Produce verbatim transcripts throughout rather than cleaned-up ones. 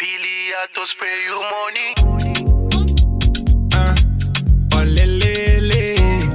Billy had to spray you money. Uh, oh, le, le, le.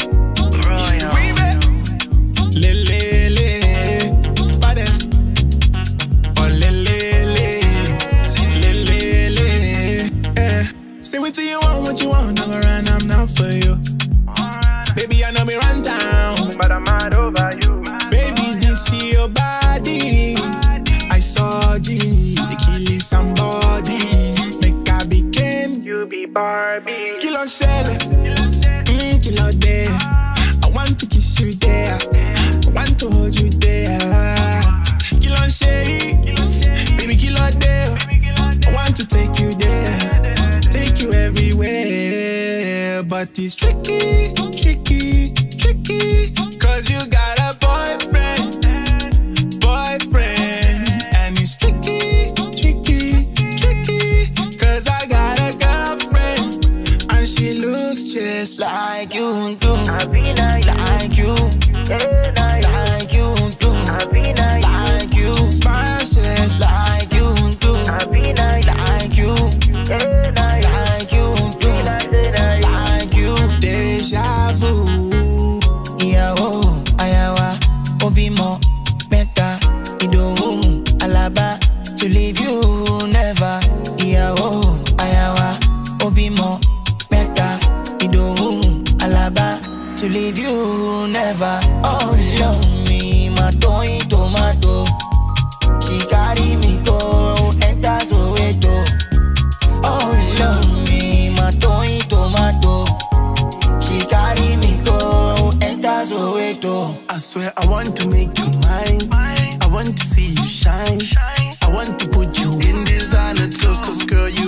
Le, le, le. Baddest. Oh, le, le, le. Le, le, le. Eh. Say what you want, what you want. I'm gonna run, I'm not for you. Baby, I know me run down, but I'm mad over you. Baby, this is your body. I saw G, they killing somebody. Make I be Ken, You be Barbie. kill on Shell, mm, kill out there. I want to kiss you there, I want to hold you there. Kill on Shay, baby, kill out there. I want to take you there, take you everywhere. But it's tricky, tricky, tricky, cause you got a boyfriend, boyfriend. And it's tricky, tricky, tricky, cause I got a girlfriend, and she looks just like you do. I be like, Like you, yeah, like, like you do. I be like, Like you, smiles just like you do. I be like, Like you, yeah, like, like you do. like, like, Like you, deja vu. Yeah, oh, ayawa, obimo, meta, idowu, alaba, to leave you never. Yeah, oh, ayawa, obimo, meta, idowu, alaba, to leave you never. Oh, love me, my toy tomato. She carry me go, enter Soweto. Oh, love me, my toy tomato. She carry me go, enter Soweto. I swear I want to make you mine. I want to see you shine. I want to put you in designer clothes, cause girl, you